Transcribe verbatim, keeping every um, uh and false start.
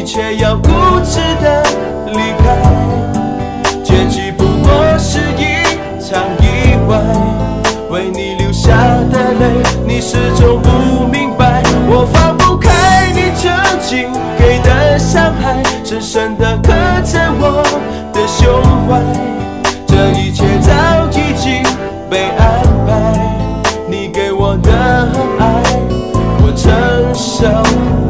却要固执的离开，结局不过是一场意外。为你流下的泪，你始终不明白，我放不开你曾经给的伤害，深深地刻在我的胸怀。这一切早已经被安排，你给我的爱，我承受